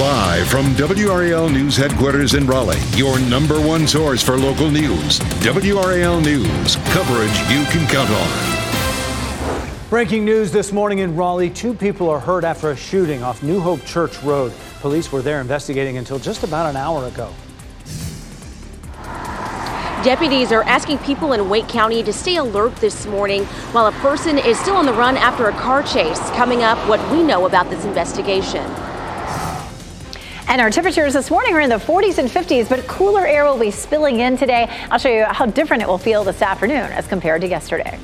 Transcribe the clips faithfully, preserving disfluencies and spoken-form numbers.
Live from W R A L News headquarters in Raleigh, your number one source for local news. W R A L News, coverage you can count on. Breaking news this morning in Raleigh. Two people are hurt after a shooting off New Hope Church Road. Police were there investigating until just about an hour ago. Deputies are asking people in Wake County to stay alert this morning while a person is still on the run after a car chase. Coming up, what we know about this investigation. And our temperatures this morning are in the forties and fifties, but cooler air will be spilling in today. I'll show you how different it will feel this afternoon as compared to yesterday.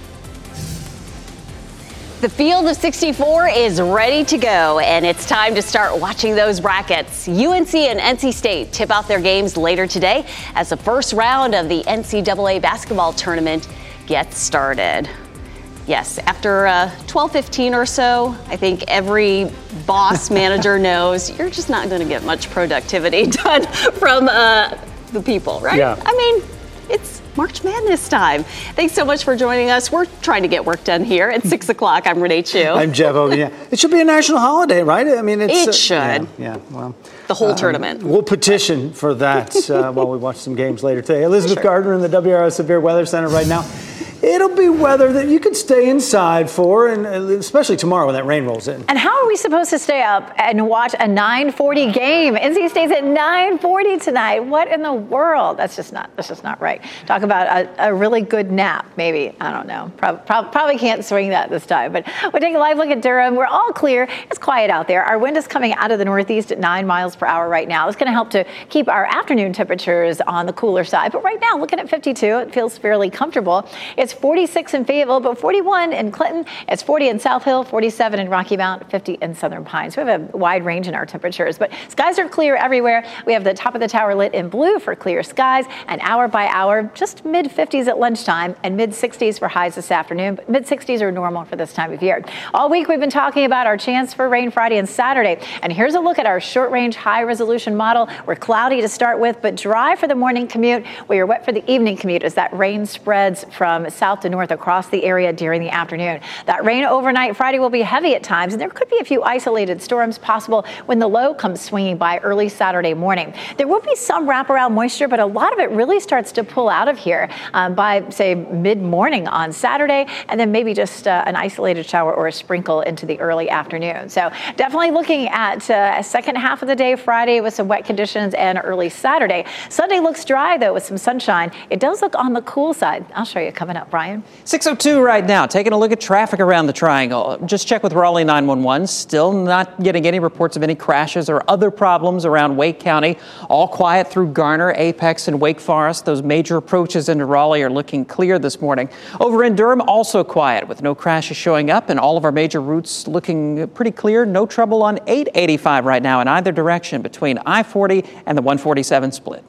The field of sixty-four is ready to go, and it's time to start watching those brackets. U N C and N C State tip out their games later today as the first round of the N C double A basketball tournament gets started. Yes, after uh, twelve fifteen or so, I think every boss manager knows you're just not going to get much productivity done from uh, the people, right? Yeah. I mean, it's March Madness time. Thanks so much for joining us. We're trying to get work done here at six o'clock. I'm Renee Chu. I'm Jeff Oben. Yeah. It should be a national holiday, right? I mean, it's, it uh, should. Yeah, yeah, well. The whole um, tournament. We'll petition for that uh, while we watch some games later today. Elizabeth Sure. Gardner in the W R L Severe Weather Center right now. It'll be weather that you could stay inside for, and especially tomorrow when that rain rolls in. And how are we supposed to stay up and watch a nine forty game? N C State's at nine forty tonight. What in the world? That's just not. That's just not right. Talk about a, a really good nap, maybe. I don't know. Probably, probably can't swing that this time. But we're taking a live look at Durham. We're all clear. It's quiet out there. Our wind is coming out of the northeast at nine miles per hour right now. It's going to help to keep our afternoon temperatures on the cooler side. But right now, looking at fifty-two, it feels fairly comfortable. It's forty-six in Fayetteville, but forty-one in Clinton. It's forty in South Hill, forty-seven in Rocky Mount, fifty in Southern Pines. We have a wide range in our temperatures, but skies are clear everywhere. We have the top of the tower lit in blue for clear skies, and hour by hour, just mid fifties at lunchtime and mid sixties for highs this afternoon. But mid sixties are normal for this time of year. All week we've been talking about our chance for rain Friday and Saturday, and here's a look at our short range high resolution model. We're cloudy to start with, but dry for the morning commute. We are wet for the evening commute as that rain spreads from south to north across the area during the afternoon. That rain overnight Friday will be heavy at times, and there could be a few isolated storms possible when the low comes swinging by early Saturday morning. There will be some wraparound moisture, but a lot of it really starts to pull out of here um, by, say, mid-morning on Saturday, and then maybe just uh, an isolated shower or a sprinkle into the early afternoon. So definitely looking at uh, a second half of the day Friday with some wet conditions and early Saturday. Sunday looks dry, though, with some sunshine. It does look on the cool side. I'll show you coming up, Brian. six oh two right now, taking a look at traffic around the Triangle. Just check with Raleigh nine one one. Still not getting any reports of any crashes or other problems around Wake County. All quiet through Garner, Apex, and Wake Forest. Those major approaches into Raleigh are looking clear this morning. Over in Durham, also quiet with no crashes showing up and all of our major routes looking pretty clear. No trouble on eight eighty-five right now in either direction between I forty and the one forty-seven split.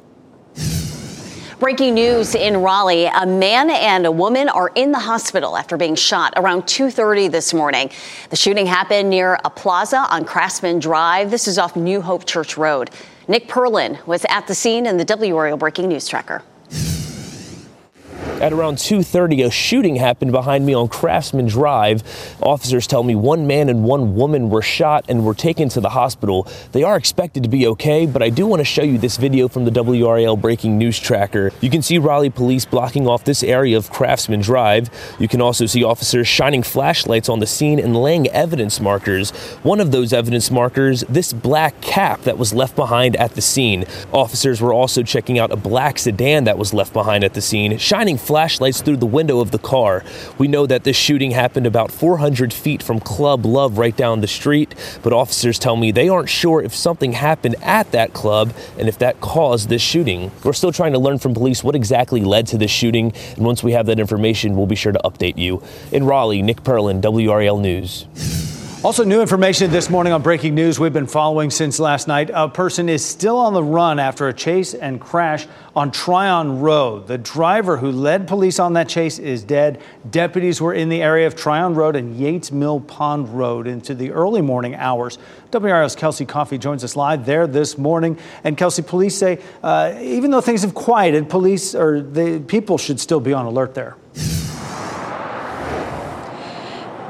Breaking news in Raleigh. A man and a woman are in the hospital after being shot around two thirty this morning. The shooting happened near a plaza on Craftsman Drive. This is off New Hope Church Road. Nick Perlin was at the scene in the W R A L Breaking News Tracker. At around two thirty, a shooting happened behind me on Craftsman Drive. Officers tell me one man and one woman were shot and were taken to the hospital. They are expected to be okay, but I do want to show you this video from the W R A L Breaking News Tracker. You can see Raleigh police blocking off this area of Craftsman Drive. You can also see officers shining flashlights on the scene and laying evidence markers. One of those evidence markers, this black cap that was left behind at the scene. Officers were also checking out a black sedan that was left behind at the scene, shining flashlights through the window of the car. We know that this shooting happened about four hundred feet from Club Love right down the street, but officers tell me they aren't sure if something happened at that club and if that caused this shooting. We're still trying to learn from police what exactly led to this shooting, and once we have that information, we'll be sure to update you. In Raleigh, Nick Perlin, W R A L News. Also, new information this morning on breaking news we've been following since last night. A person is still on the run after a chase and crash on Tryon Road. The driver who led police on that chase is dead. Deputies were in the area of Tryon Road and Yates Mill Pond Road into the early morning hours. W R L's Kelsey Coffey joins us live there this morning. And Kelsey, police say uh, even though things have quieted, police or the people should still be on alert there.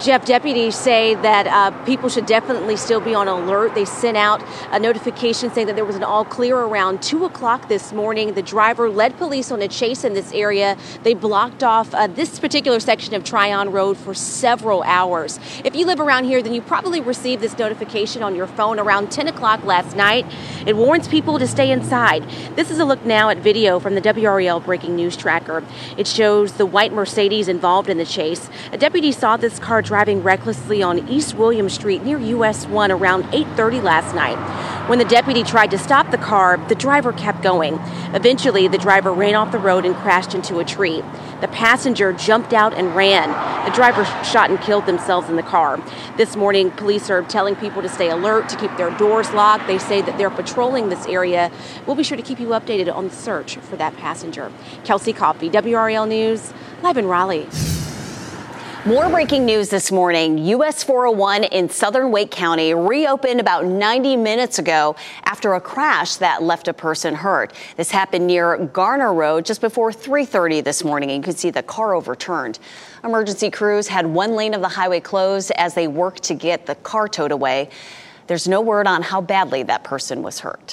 Jeff, deputies say that uh, people should definitely still be on alert. They sent out a notification saying that there was an all clear around two o'clock this morning. The driver led police on a chase in this area. They blocked off uh, this particular section of Tryon Road for several hours. If you live around here, then you probably received this notification on your phone around ten o'clock last night. It warns people to stay inside. This is a look now at video from the W R A L Breaking News Tracker. It shows the white Mercedes involved in the chase. A deputy saw this car driving recklessly on East William Street near U S one around eight thirty last night. When the deputy tried to stop the car, the driver kept going. Eventually, the driver ran off the road and crashed into a tree. The passenger jumped out and ran. The driver shot and killed themselves in the car. This morning, police are telling people to stay alert, to keep their doors locked. They say that they're patrolling this area. We'll be sure to keep you updated on the search for that passenger. Kelsey Coffey, W R A L News, live in Raleigh. More breaking news this morning. U S four oh one in southern Wake County reopened about ninety minutes ago after a crash that left a person hurt. This happened near Garner Road just before three thirty this morning. You can see the car overturned. Emergency crews had one lane of the highway closed as they worked to get the car towed away. There's no word on how badly that person was hurt.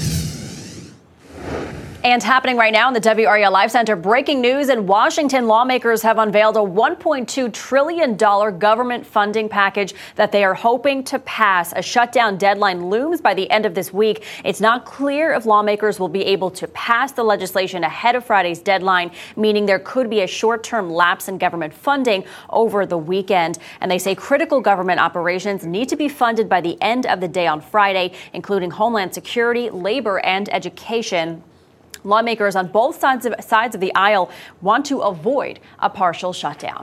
And happening right now in the W R A L Live Center, breaking news in Washington. Lawmakers have unveiled a one point two trillion dollars government funding package that they are hoping to pass. A shutdown deadline looms by the end of this week. It's not clear if lawmakers will be able to pass the legislation ahead of Friday's deadline, meaning there could be a short-term lapse in government funding over the weekend. And they say critical government operations need to be funded by the end of the day on Friday, including Homeland Security, labor, and education. Lawmakers on both sides of, sides of the aisle want to avoid a partial shutdown.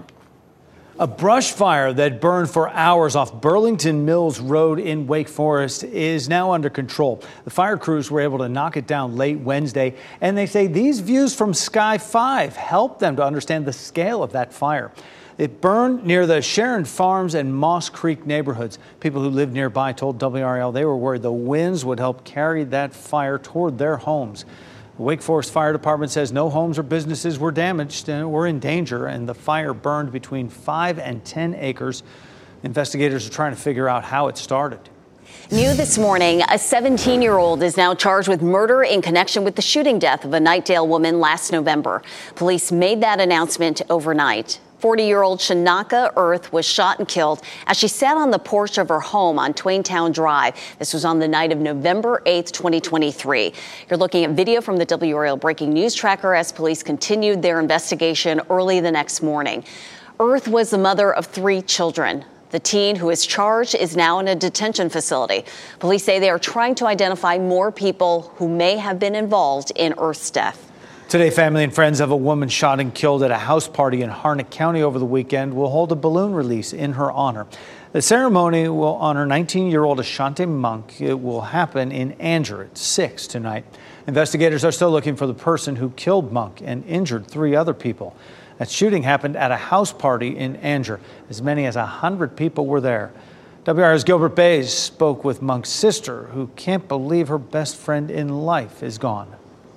A brush fire that burned for hours off Burlington Mills Road in Wake Forest is now under control. The fire crews were able to knock it down late Wednesday, and they say these views from Sky five helped them to understand the scale of that fire. It burned near the Sharon Farms and Moss Creek neighborhoods. People who lived nearby told W R A L they were worried the winds would help carry that fire toward their homes. The Wake Forest Fire Department says no homes or businesses were damaged and were in danger, and the fire burned between five and ten acres. Investigators are trying to figure out how it started. New this morning, a seventeen-year-old is now charged with murder in connection with the shooting death of a Knightdale woman last November. Police made that announcement overnight. forty-year-old Shanaka Earth was shot and killed as she sat on the porch of her home on Twaintown Drive. This was on the night of November eighth, twenty twenty-three. You're looking at video from the W R A L Breaking News Tracker as police continued their investigation early the next morning. Earth was the mother of three children. The teen who is charged is now in a detention facility. Police say they are trying to identify more people who may have been involved in Earth's death. Today, family and friends of a woman shot and killed at a house party in Harnett County over the weekend will hold a balloon release in her honor. The ceremony will honor nineteen-year-old Ashante Monk. It will happen in Anger at six tonight. Investigators are still looking for the person who killed Monk and injured three other people. That shooting happened at a house party in Anger. As many as one hundred people were there. W R A's Gilbert Bays spoke with Monk's sister, who can't believe her best friend in life is gone.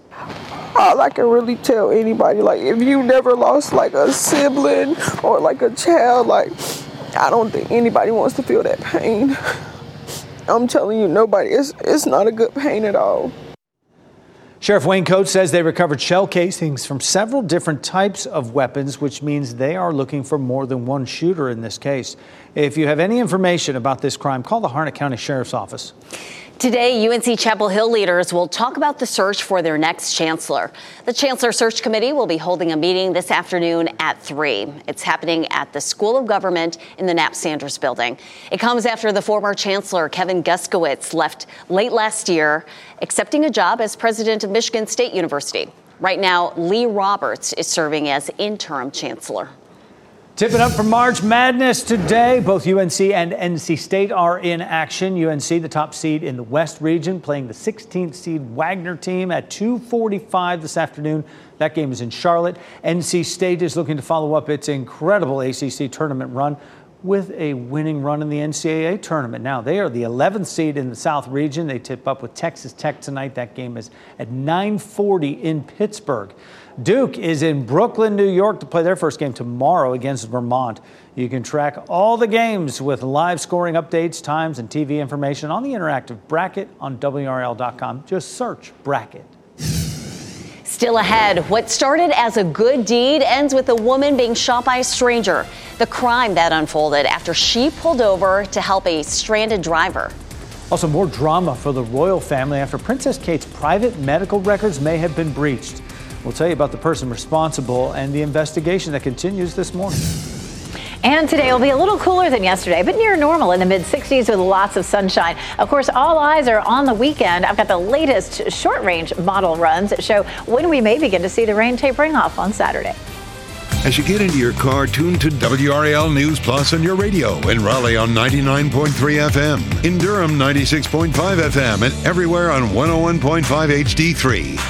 All I can really tell anybody, like, if you never lost like a sibling or like a child, like, I don't think anybody wants to feel that pain. I'm telling you, nobody, it's, it's not a good pain at all. Sheriff Wayne Coates says they recovered shell casings from several different types of weapons, which means they are looking for more than one shooter in this case. If you have any information about this crime, call the Harnett County Sheriff's Office. Today, U N C Chapel Hill leaders will talk about the search for their next chancellor. The Chancellor Search Committee will be holding a meeting this afternoon at three. It's happening at the School of Government in the Knapp Sanders building. It comes after the former chancellor, Kevin Guskowitz, left late last year, accepting a job as president of Michigan State University. Right now, Lee Roberts is serving as interim chancellor. Tipping up for March Madness today. Both U N C and N C State are in action. U N C, the top seed in the West region, playing the sixteenth seed Wagner team at two forty-five this afternoon. That game is in Charlotte. N C State is looking to follow up its incredible A C C tournament run with a winning run in the N C double A tournament. Now, they are the eleventh seed in the South region. They tip up with Texas Tech tonight. That game is at nine forty in Pittsburgh. Duke is in Brooklyn, New York to play their first game tomorrow against Vermont. You can track all the games with live scoring updates, times, and T V information on the interactive bracket on W R L dot com. Just search bracket. Still ahead, what started as a good deed ends with a woman being shot by a stranger. The crime that unfolded after she pulled over to help a stranded driver. Also, more drama for the royal family after Princess Kate's private medical records may have been breached. We'll tell you about the person responsible and the investigation that continues this morning. And today will be a little cooler than yesterday, but near normal in the mid sixties with lots of sunshine. Of course, all eyes are on the weekend. I've got the latest short-range model runs that show when we may begin to see the rain tapering off on Saturday. As you get into your car, tune to W R A L News Plus on your radio. In Raleigh on ninety-nine point three F M. In Durham, ninety-six point five F M. And everywhere on one oh one point five H D three.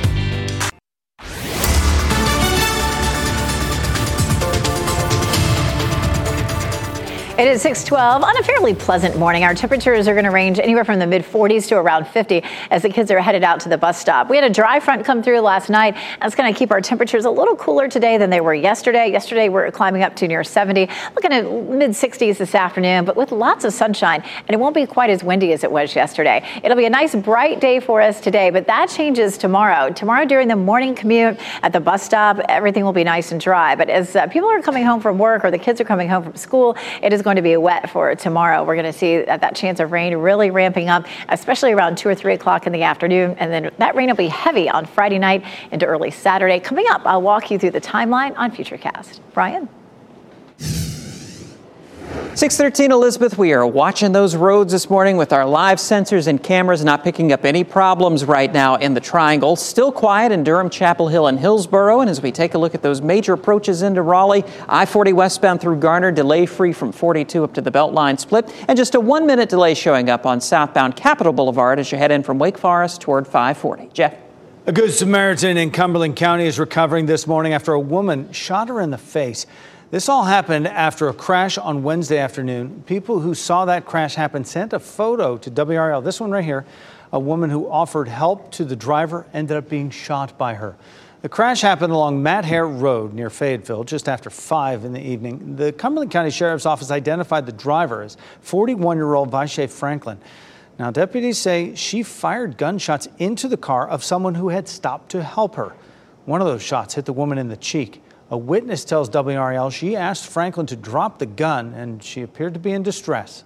It is six twelve on a fairly pleasant morning. Our temperatures are going to range anywhere from the mid forties to around fifty as the kids are headed out to the bus stop. We had a dry front come through last night. That's going to keep our temperatures a little cooler today than they were yesterday. Yesterday, we're climbing up to near seventy, looking at mid sixties this afternoon, but with lots of sunshine, and it won't be quite as windy as it was yesterday. It'll be a nice bright day for us today, but that changes tomorrow. Tomorrow during the morning commute at the bus stop, everything will be nice and dry. But as uh, people are coming home from work or the kids are coming home from school, it is going to be wet for tomorrow. We're going to see that, that chance of rain really ramping up, especially around two or three o'clock in the afternoon. And then that rain will be heavy on Friday night into early Saturday. Coming up, I'll walk you through the timeline on Futurecast. Brian? six thirteen, Elizabeth, we are watching those roads this morning with our live sensors and cameras, not picking up any problems right now in the Triangle. Still quiet in Durham, Chapel Hill, and Hillsborough. And as we take a look at those major approaches into Raleigh, I forty westbound through Garner, delay-free from forty-two up to the Beltline split, and just a one-minute delay showing up on southbound Capitol Boulevard as you head in from Wake Forest toward five forty. Jeff? A Good Samaritan in Cumberland County is recovering this morning after a woman shot her in the face. This all happened after a crash on Wednesday afternoon. People who saw that crash happen sent a photo to W R L. This one right here, a woman who offered help to the driver ended up being shot by her. The crash happened along Matt Hare Road near Fayetteville just after five in the evening. The Cumberland County Sheriff's Office identified the driver as forty-one-year-old Vache Franklin. Now, deputies say she fired gunshots into the car of someone who had stopped to help her. One of those shots hit the woman in the cheek. A witness tells W R L she asked Franklin to drop the gun, and she appeared to be in distress.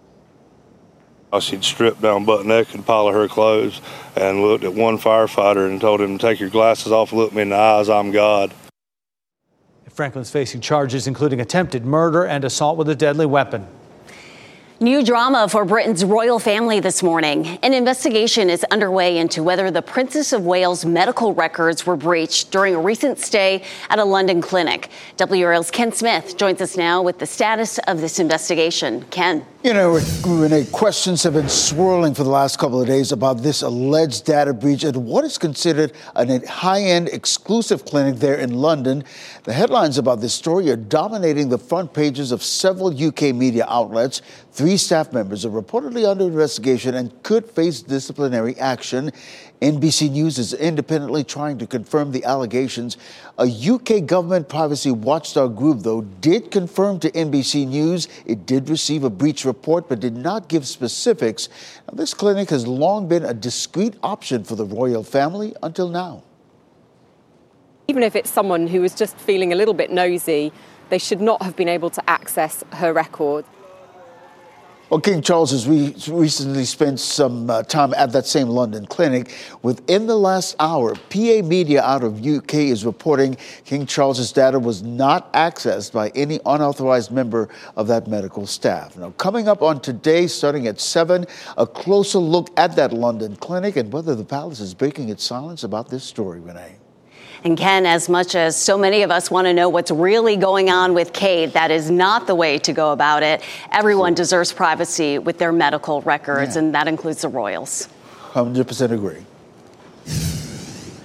She'd stripped down butt naked, a pile of her clothes, and looked at one firefighter and told him to take your glasses off, look me in the eyes, I'm God. Franklin's facing charges including attempted murder and assault with a deadly weapon. New drama for Britain's royal family this morning. An investigation is underway into whether the Princess of Wales' medical records were breached during a recent stay at a London clinic. W R L's Ken Smith joins us now with the status of this investigation. Ken. You know, Renee, questions have been swirling for the last couple of days about this alleged data breach at what is considered a high-end exclusive clinic there in London. The headlines about this story are dominating the front pages of several U K media outlets. Three staff members are reportedly under investigation and could face disciplinary action. N B C News is independently trying to confirm the allegations. A U K government privacy watchdog group, though, did confirm to N B C News it did receive a breach report but did not give specifics. Now, this clinic has long been a discreet option for the royal family until now. Even if it's someone who was just feeling a little bit nosy, they should not have been able to access her record. Well, King Charles has re- recently spent some uh, time at that same London clinic. Within the last hour, P A Media out of U K is reporting King Charles's data was not accessed by any unauthorized member of that medical staff. Now, coming up on today, starting at seven, a closer look at that London clinic and whether the palace is breaking its silence about this story, Renee. And Ken, as much as so many of us want to know what's really going on with Kate, that is not the way to go about it. Everyone deserves privacy with their medical records, yeah. And that includes the royals. one hundred percent agree.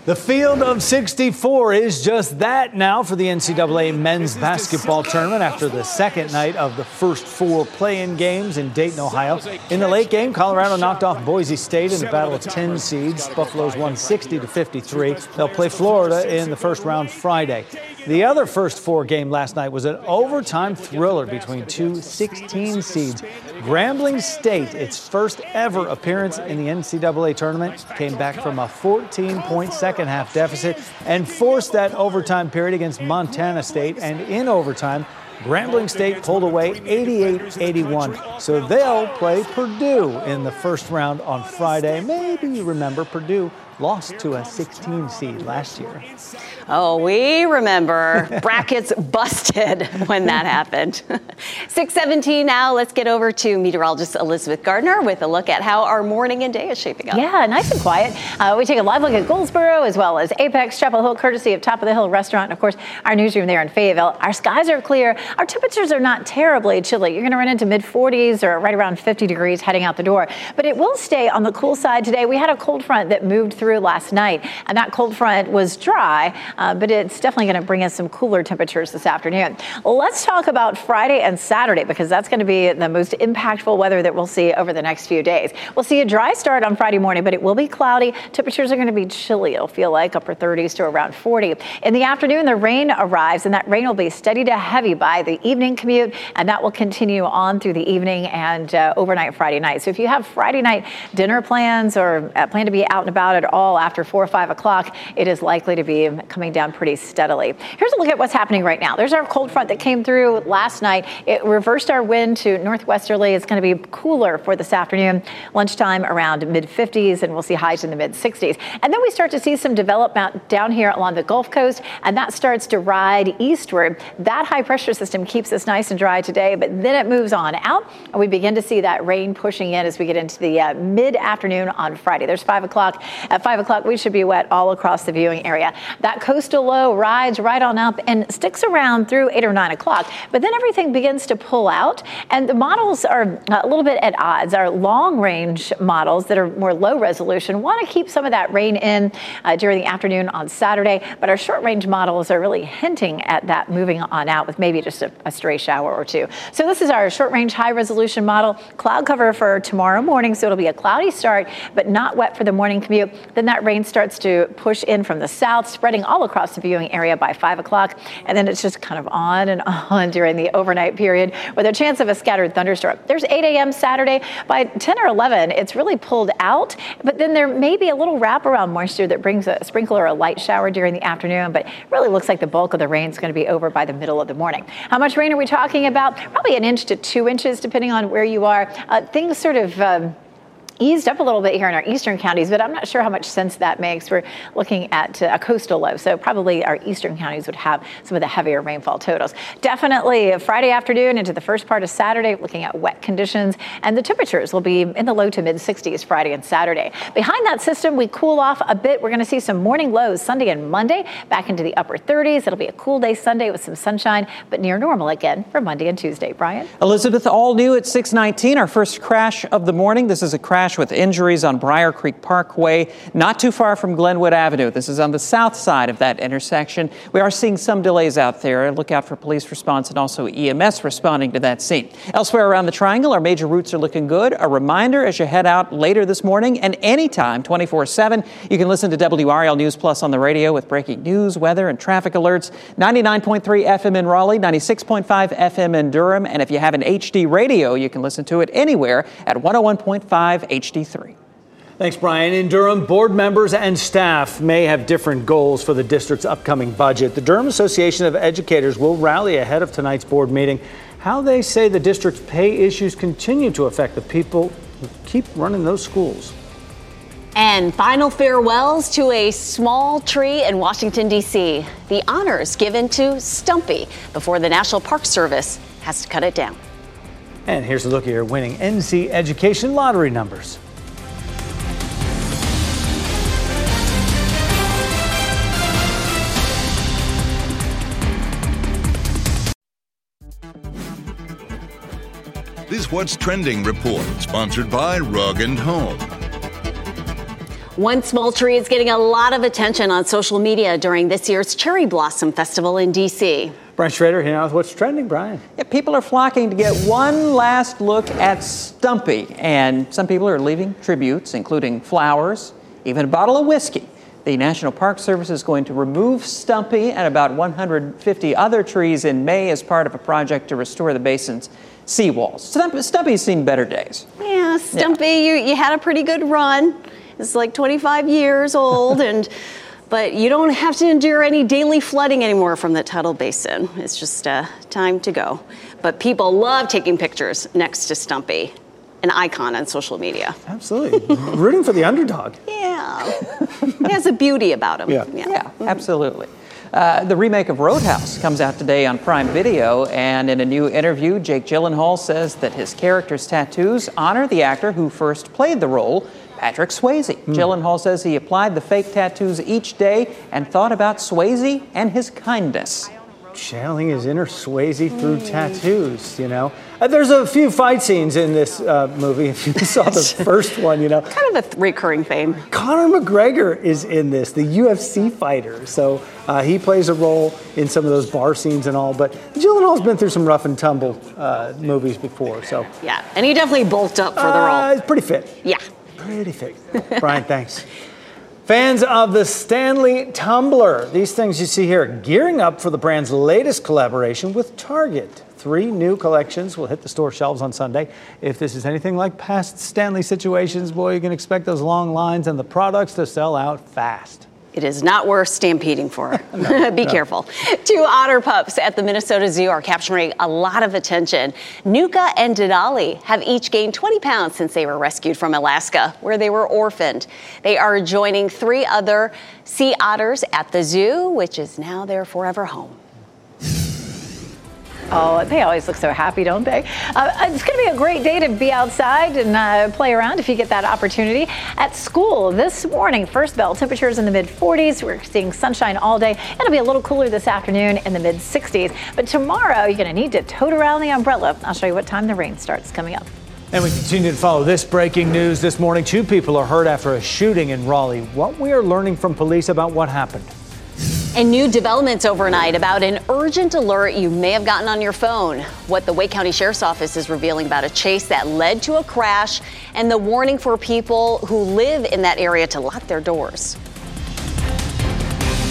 The field of sixty-four is just that now for the N C double A men's basketball tournament after the second night of the first four play-in games in Dayton, Ohio. In the late game, Colorado knocked off Boise State in a battle of ten seeds. Buffaloes won sixty to fifty-three. They'll play Florida in the first round Friday. The other first four game last night was an overtime thriller between two sixteen seeds. Grambling State, its first ever appearance in the N C double A tournament, came back from a fourteen-point second half deficit and forced that overtime period against Montana State. And in overtime, Grambling State pulled away eighty-eight eighty-one. So they'll play Purdue in the first round on Friday. Maybe you remember Purdue lost to a sixteen seed last year. Oh, we remember. Brackets busted when that happened. six seventeen now. Let's get over to meteorologist Elizabeth Gardner with a look at how our morning and day is shaping up. Yeah, nice and quiet. Uh, we take a live look at Goldsboro as well as Apex, Chapel Hill, courtesy of Top of the Hill Restaurant. And of course, our newsroom there in Fayetteville. Our skies are clear. Our temperatures are not terribly chilly. You're going to run into mid forties or right around fifty degrees heading out the door. But it will stay on the cool side today. We had a cold front that moved through last night, and that cold front was dry, uh, but it's definitely going to bring us some cooler temperatures this afternoon. Let's talk about Friday and Saturday, because that's going to be the most impactful weather that we'll see over the next few days. We'll see a dry start on Friday morning, but it will be cloudy. Temperatures are going to be chilly. It'll feel like upper thirties to around forty. In the afternoon, the rain arrives, and that rain will be steady to heavy by the evening commute, and that will continue on through the evening and uh, overnight Friday night. So if you have Friday night dinner plans or uh, plan to be out and about at all after four or five o'clock, it is likely to be coming down pretty steadily. Here's a look at what's happening right now. There's our cold front that came through last night. It reversed our wind to northwesterly. It's going to be cooler for this afternoon. Lunchtime around mid fifties, and we'll see highs in the mid sixties. And then we start to see some development down here along the Gulf Coast, and that starts to ride eastward. That high pressure system keeps us nice and dry today, but then it moves on out, and we begin to see that rain pushing in as we get into the uh, mid-afternoon on Friday. There's five o'clock. At five o'clock, we should be wet all across the viewing area. That coastal low rides right on up and sticks around through eight or nine o'clock, but then everything begins to pull out, and the models are a little bit at odds. Our long-range models that are more low resolution want to keep some of that rain in uh, during the afternoon on Saturday, but our short-range models are really hinting at that moving on out with maybe just a, a stray shower or two. So this is our short-range high-resolution model. Cloud cover for tomorrow morning, so it'll be a cloudy start, but not wet for the morning commute. Then that rain starts to push in from the south, spreading all across the viewing area by five o'clock, and then it's just kind of on and on during the overnight period with a chance of a scattered thunderstorm. There's eight a.m. Saturday. By ten or eleven, it's really pulled out, but then there may be a little wraparound moisture that brings a sprinkle or a light shower during the afternoon, but really looks like the bulk of the rain is going to be over by the middle of the morning. How much rain are we talking about? Probably an inch to two inches, depending on where you are. Uh, things sort of um, eased up a little bit here in our eastern counties, but I'm not sure how much sense that makes. We're looking at uh, a coastal low, so probably our eastern counties would have some of the heavier rainfall totals. Definitely Friday afternoon into the first part of Saturday, looking at wet conditions, and the temperatures will be in the low to mid sixties Friday and Saturday. Behind that system, we cool off a bit. We're going to see some morning lows Sunday and Monday, back into the upper thirties. It'll be a cool day Sunday with some sunshine, but near normal again for Monday and Tuesday. Brian? Elizabeth, all new at six nineteen, our first crash of the morning. This is a crash with injuries on Briar Creek Parkway, not too far from Glenwood Avenue. This is on the south side of that intersection. We are seeing some delays out there. Look out for police response and also E M S responding to that scene. Elsewhere around the Triangle, our major routes are looking good. A reminder as you head out later this morning and anytime, twenty-four seven, you can listen to W R L News Plus on the radio with breaking news, weather, and traffic alerts. ninety-nine point three F M in Raleigh, ninety-six point five F M in Durham, and if you have an H D radio, you can listen to it anywhere at one oh one point five H D three. Thanks, Brian. In Durham, board members and staff may have different goals for the district's upcoming budget. The Durham Association of Educators will rally ahead of tonight's board meeting. How they say the district's pay issues continue to affect the people who keep running those schools. And final farewells to a small tree in Washington, D C. The honors given to Stumpy before the National Park Service has to cut it down. And here's a look at your winning N C Education lottery numbers. This What's Trending report, sponsored by Rug and Home. One small tree is getting a lot of attention on social media during this year's Cherry Blossom Festival in D C. Brian Schrader here now with what's trending, Brian. Yeah, people are flocking to get one last look at Stumpy, and some people are leaving tributes, including flowers, even a bottle of whiskey. The National Park Service is going to remove Stumpy and about one hundred fifty other trees in May as part of a project to restore the basin's seawalls. Stump- Stumpy's seen better days. Yeah, Stumpy, yeah. You, you had a pretty good run. It's like twenty-five years old, and but you don't have to endure any daily flooding anymore from the tidal basin. It's just uh, time to go. But people love taking pictures next to Stumpy, an icon on social media. Absolutely. Rooting for the underdog. Yeah. He has a beauty about him. Yeah, yeah, yeah mm-hmm. absolutely. Uh, the remake of Roadhouse comes out today on Prime Video, and in a new interview, Jake Gyllenhaal says that his character's tattoos honor the actor who first played the role, Patrick Swayze. Mm. Gyllenhaal says he applied the fake tattoos each day and thought about Swayze and his kindness. Channeling his inner Swayze through mm. tattoos, you know. Uh, there's a few fight scenes in this uh, movie. If you saw the first one, you know. Kind of a th- recurring theme. Conor McGregor is in this, the U F C fighter. So uh, he plays a role in some of those bar scenes and all. But Gyllenhaal's been through some rough and tumble uh, movies before. So yeah, and he definitely bulked up for the role. Uh, he's pretty fit. Yeah. Pretty fit. Brian, thanks. Fans of the Stanley Tumbler, these things you see here, gearing up for the brand's latest collaboration with Target. Three new collections will hit the store shelves on Sunday. If this is anything like past Stanley situations, boy, you can expect those long lines and the products to sell out fast. It is not worth stampeding for. no, Be no. careful. Two otter pups at the Minnesota Zoo are capturing a lot of attention. Nuka and Denali have each gained twenty pounds since they were rescued from Alaska, where they were orphaned. They are joining three other sea otters at the zoo, which is now their forever home. Oh, they always look so happy, don't they? Uh, it's going to be a great day to be outside and uh, play around if you get that opportunity. At school this morning, first bell, temperatures in the mid forties. We're seeing sunshine all day. It'll be a little cooler this afternoon in the mid sixties. But tomorrow, you're going to need to tote around the umbrella. I'll show you what time the rain starts coming up. And we continue to follow this breaking news this morning. Two people are hurt after a shooting in Raleigh. What we are learning from police about what happened. And new developments overnight about an urgent alert you may have gotten on your phone. What the Wake County Sheriff's Office is revealing about a chase that led to a crash and the warning for people who live in that area to lock their doors.